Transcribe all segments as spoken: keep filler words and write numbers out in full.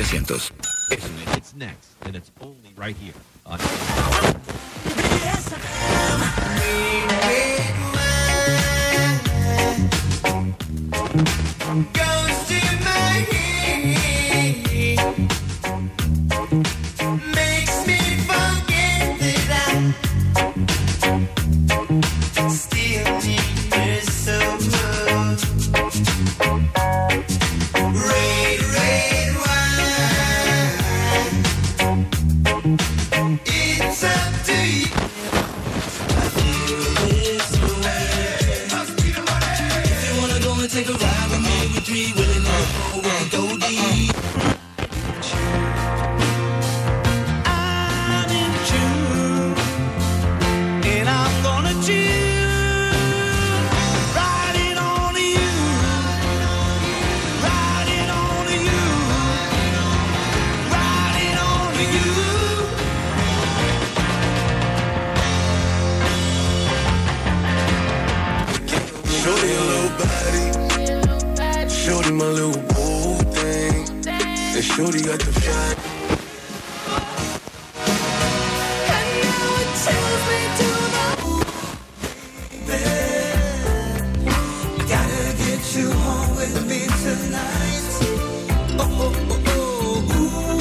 novecientos. It's next, and it's only right here on... Goes to my head, makes me forget that I still need her so much. Red, red wine, it's up to you. I feel this way. Must be the money. If you wanna go and take a ride with me, with three willing to go, we can go deep. I'm in June, and I'm gonna choose riding on you, riding on you, riding on you. Shorty a little body, shorty my little boo thing, and shorty got the fly. And now it tells me to the bed. Gotta get you home with me tonight. Oh, oh, oh, oh, ooh.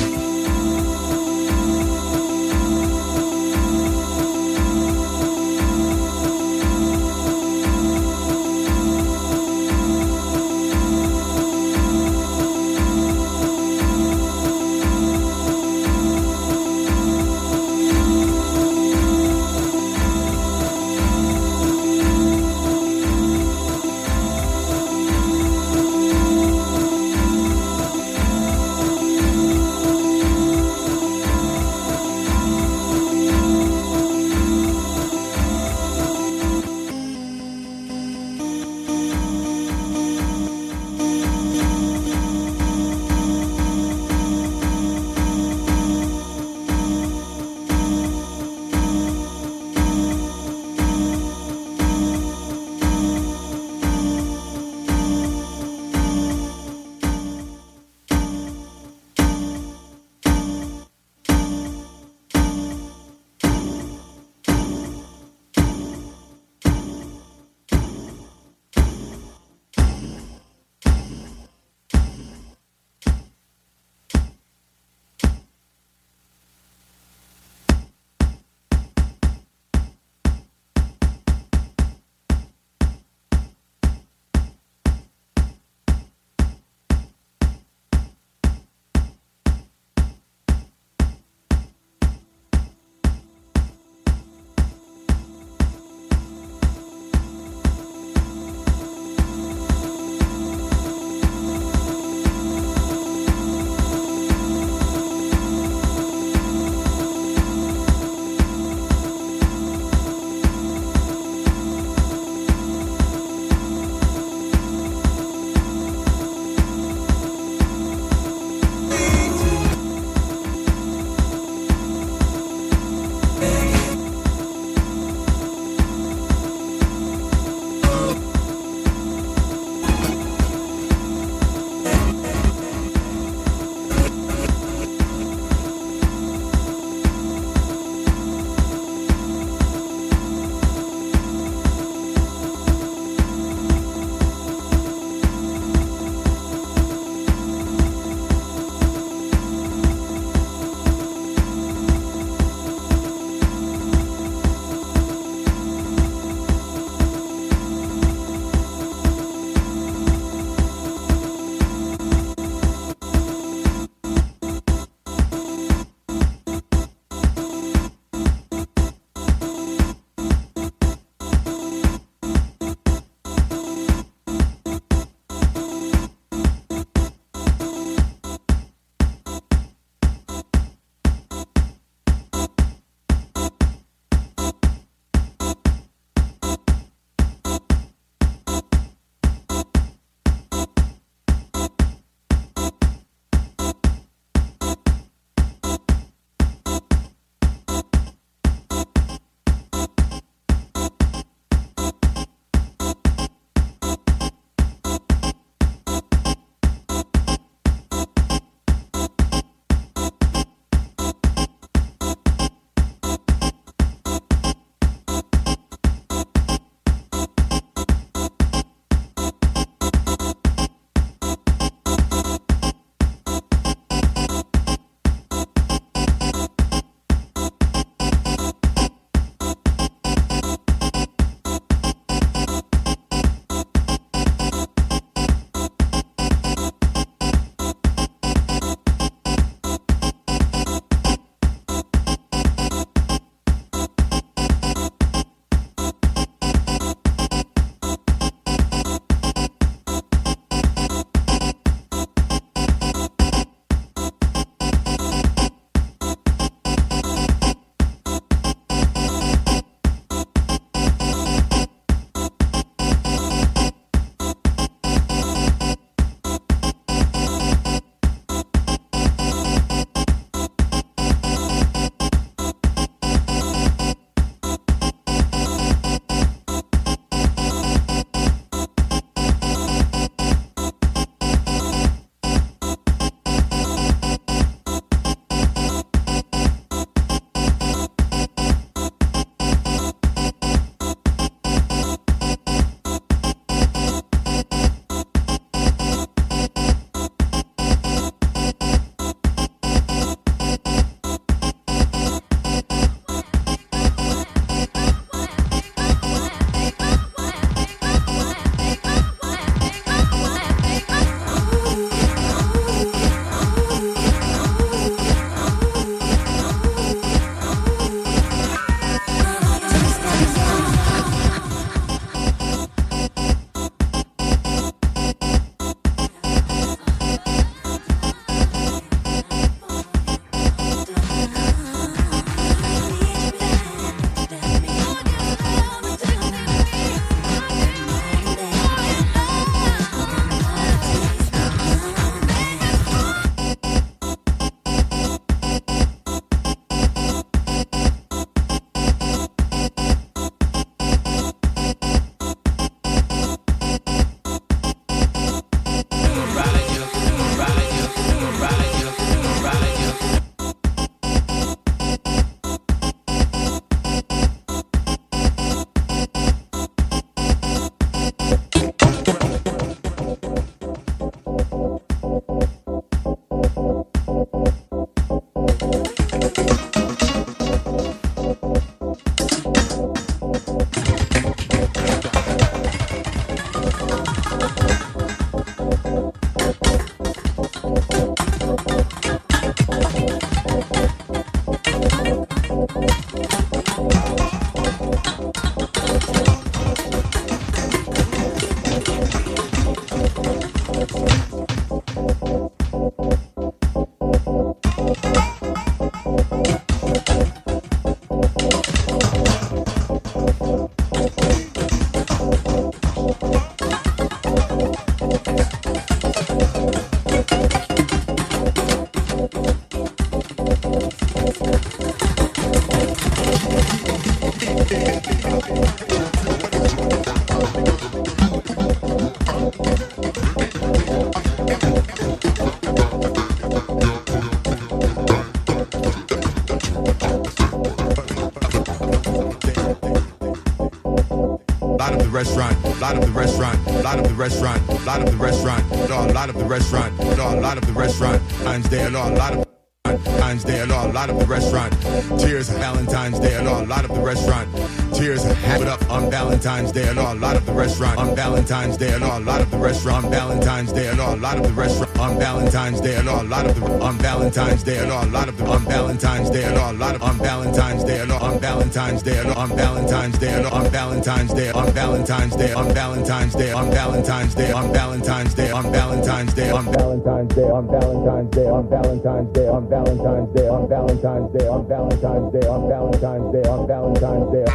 Light up the restaurant, light up the restaurant, light up the restaurant, light up the restaurant, Lord, light up the restaurant, Lord, light up the restaurant, Valentine's Day, Lord, light up Valentine's Day, Lord, light up the restaurant. Tears, Valentine's Day, Lord, light up the restaurant. Tears, have it up on Valentine's Day, Lord, light up the restaurant. On Valentine's Day, Lord, light up the restaurant. On Valentine's Day, Lord, light up the restaurant. On Valentine's Day, Lord, light up the on Valentine's Day, Lord, light up the on Valentine's Day, Lord, light up on Valentine's Day, Lord, on Valentine's Day, Lord, on Valentine's Day, Lord, on Valentine's Day, on Valentine's Day, on Valentine's Day, on Valentine's Day, on Valentine's Day, on Valentine's Day, on Valentine's Day, on Valentine's Day, on Valentine's Day, on Valentine's Day, on Valentine's Day, on Valentine's Day, on Valentine's Day, on Valentine's Day.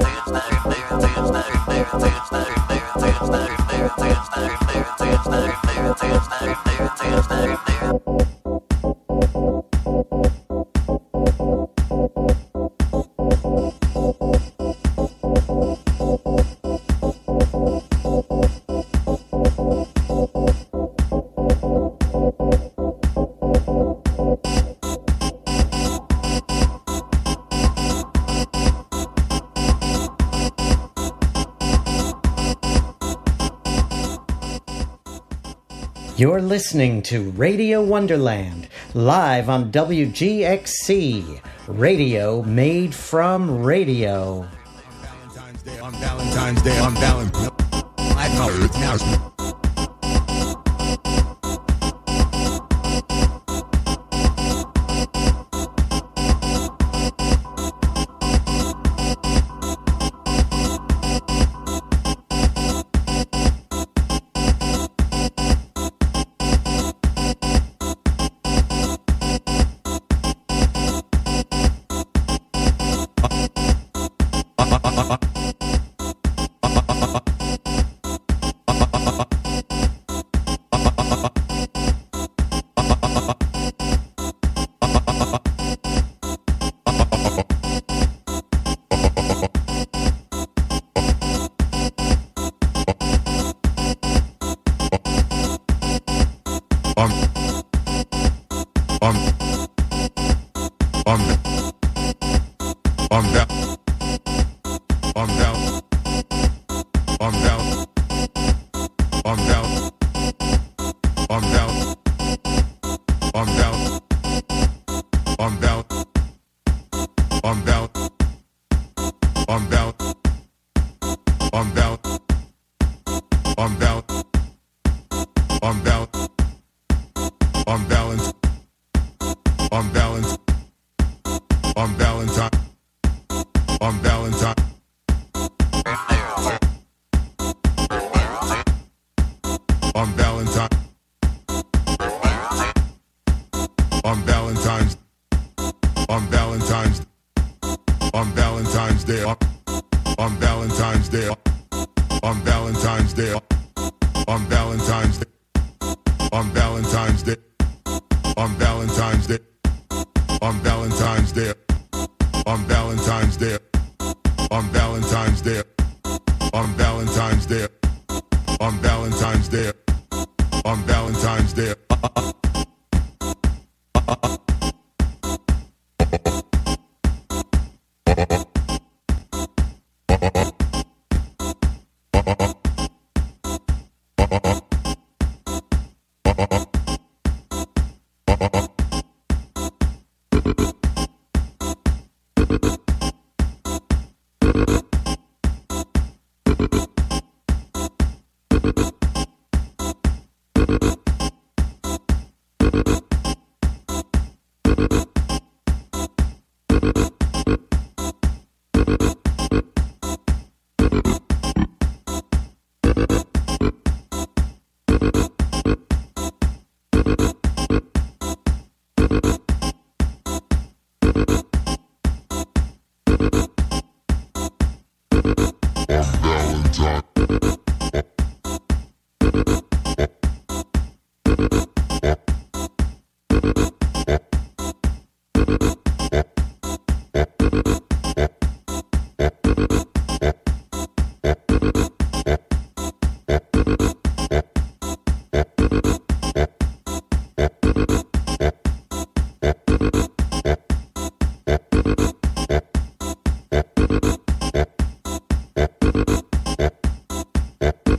You're listening to Radio Wonderland, live on W G X C, radio made from radio. Valentine's Day, on Valentine's Day, on Valentine's Day. I know it's now.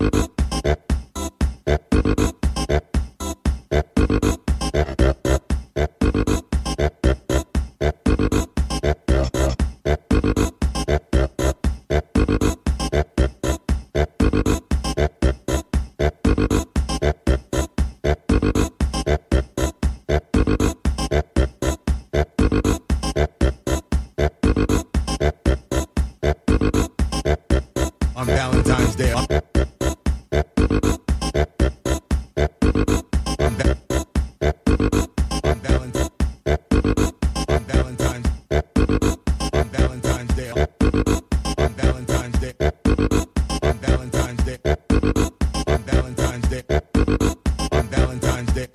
On Valentine's Day. On Va- on Valentine's on Valentine's on Valentine's Day. On Valentine's Day. On Valentine's Day. On Valentine's Day. On Valentine's Day.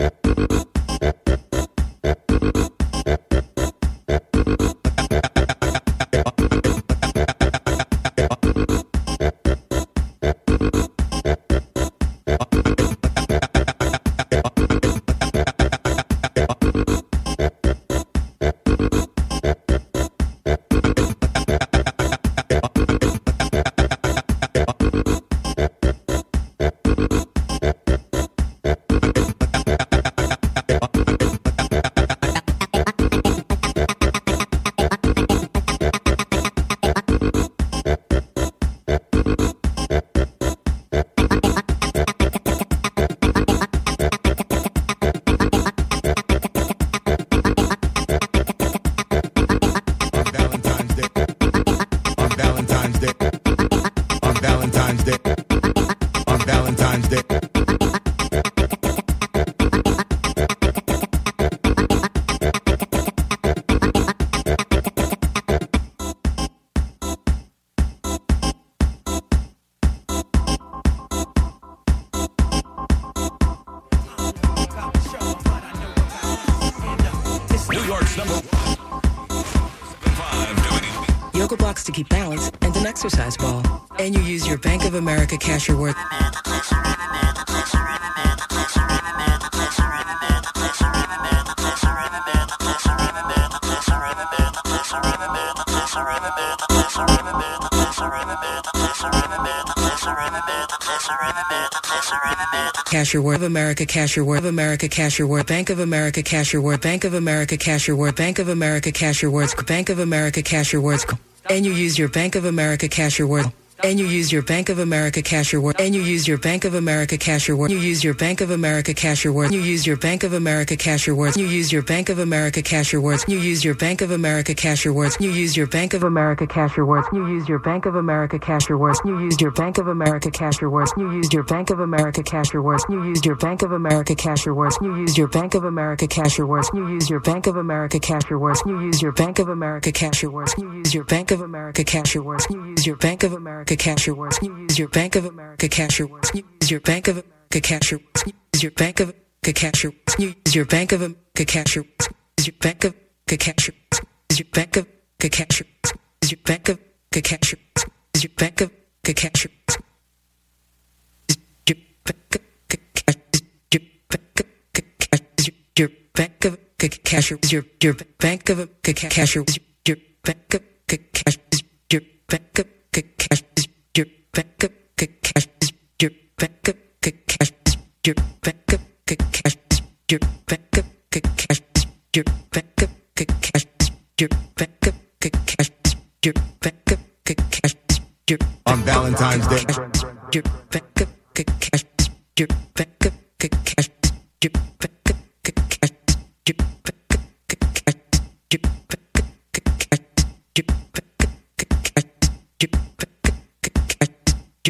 Yoga blocks to keep balance, and an exercise ball. And you use your Bank of America Cash Reward. Cash Reward of America Cash Reward of America Cash Reward Bank of America Cash Reward Bank of America Cash Reward Bank of America Cash Rewards Bank of America Cash Rewards and you use your Bank of America Cash Reward and you use your Bank of America Cash Reward and you use your Bank of America Cash Reward you use your Bank of America Cash Reward you use your Bank of America Cash Rewards you use your Bank of America Cash Rewards you use your Bank of America Cash Rewards you use your Bank of America Cash Rewards you use your Bank of America Cash Rewards you use your Bank of America Cash Rewards you use your Bank of America Cash Rewards you use your Bank of America Cash Rewards you use your Bank of America Cash Rewards you use your Bank of America Cash Rewards you use your Bank of America Cash Rewards you use your Bank of America Cash Rewards you use your Bank of America Cash Rewards you use your Bank of America Cash Rewards you use your Bank of America Cash Rewards you use your Bank of America Cash Rewards you use your Bank of America Cash Rewards use your Bank of America Cash Rewards use your Bank of America Cash Rewards use your Bank of America Cash Rewards use your Bank of America Cash Rewards your Bank of Cash your your your Bank of Cash your your Bank of Cash your Bank of Cash your Bank of Cash your Bank of Cash your Bank of Cash your Bank of Cash your Bank of Cash your Bank of Cash your Bank of Cash your on Valentine's Day. Your Bank of Cash your Bank of Cash your Bank of Cash your Bank of Cash your Bank of Cash your Bank of Cash your Bank of Cash your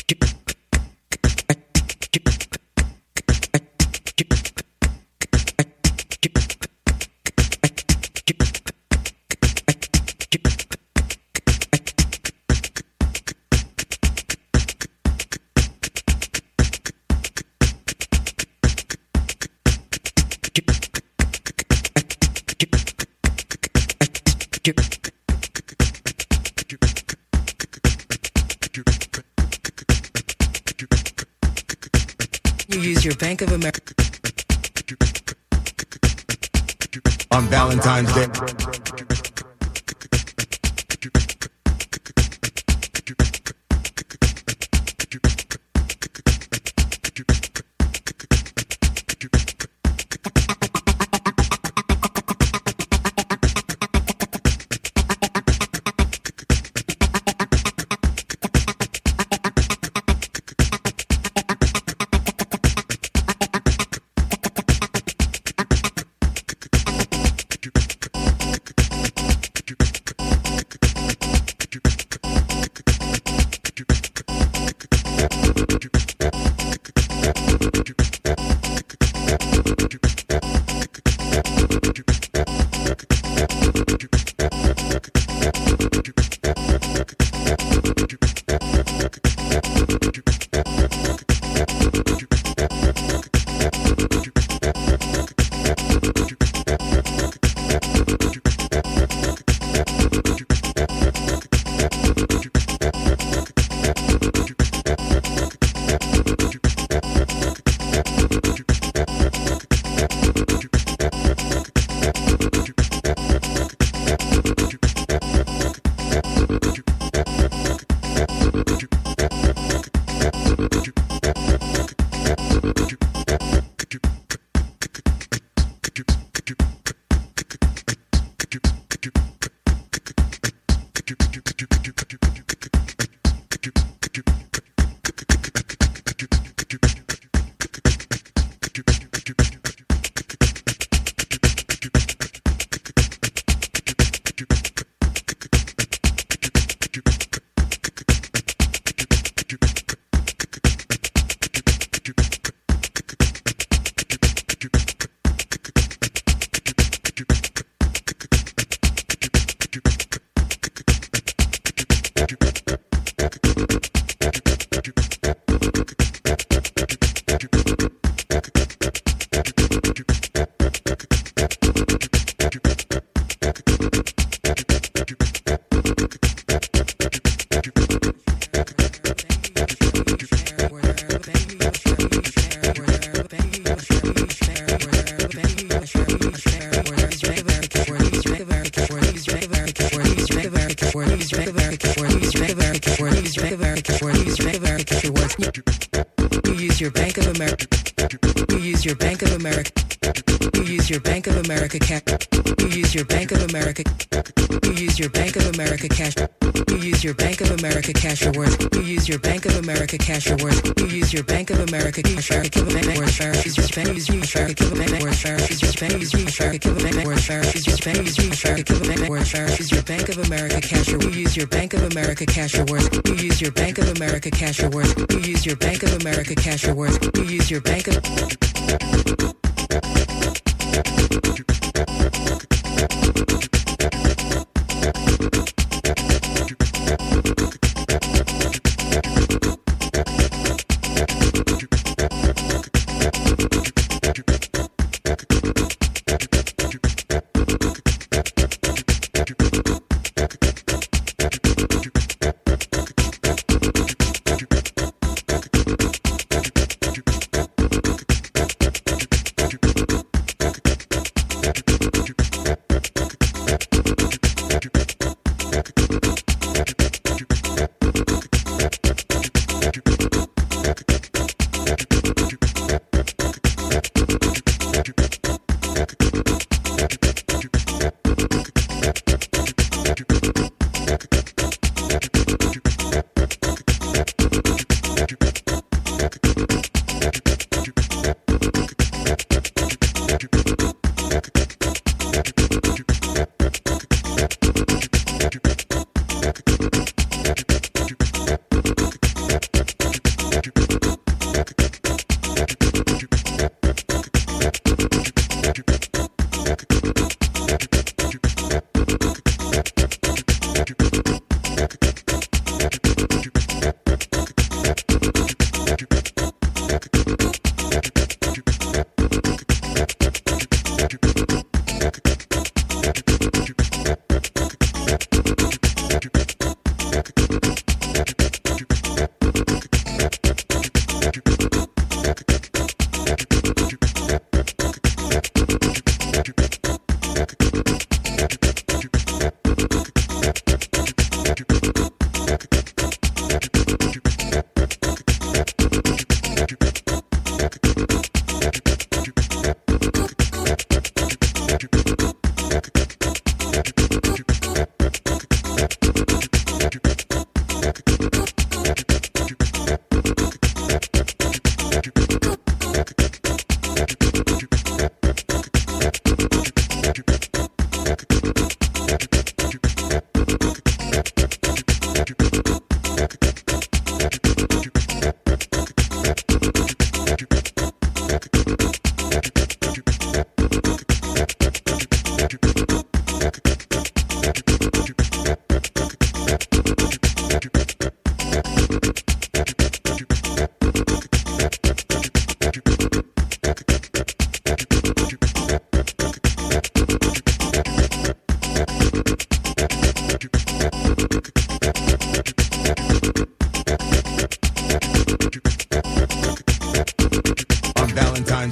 You use your Bank of America on Valentine's Day. Cash Rewards. You use your Bank of America Cash Rewards. You use your Bank of America Cash Rewards. Use your Bank use your Bank of America use your Bank use your Bank of America use your Bank use your Bank of America Cash Rewards. You use your Bank of America Cash Rewards. You use your Bank of America Cash Rewards. You use your Bank of America Cash Rewards. You use your Bank of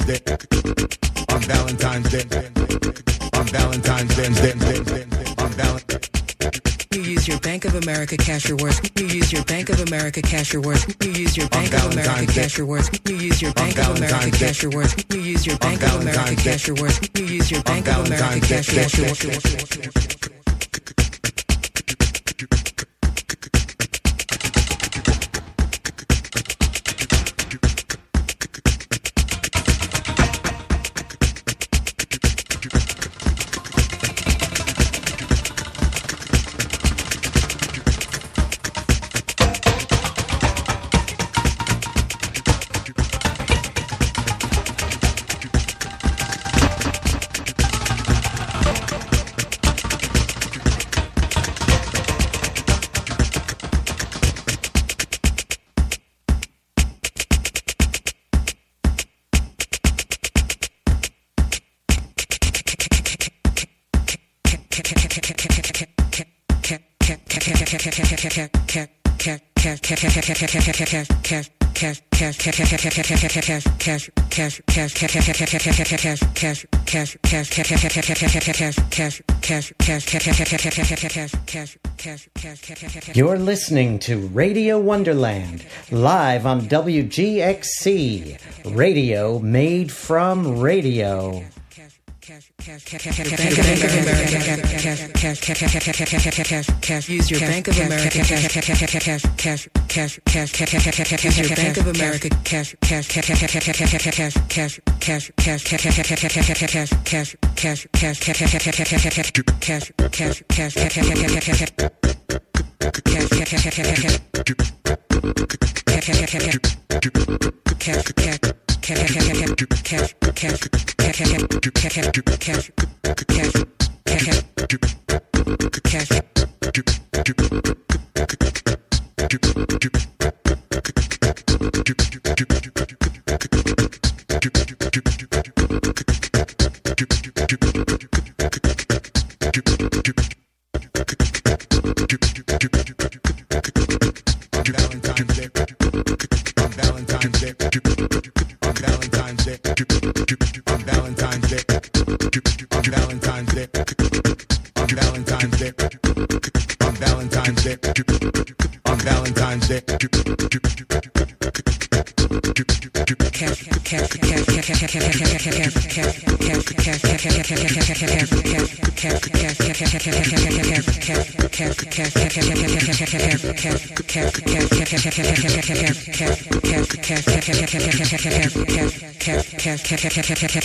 Day, on Valentine's Day, on Valentine's Day, on Valentine's. You use your Bank of America Cash Rewards. You use your Bank of America Cash Rewards. You use your Bank of America Cash Rewards. You use your Bank of America Cash Rewards. You use your Bank of America Cash Rewards. You use your Bank of America Cash Rewards. You're listening to Radio Wonderland, live on W G X C, radio made from radio. Use your Bank of America cash cash cash cash cash use your Bank of America cash cash cash cash cash cash cash cash cash cash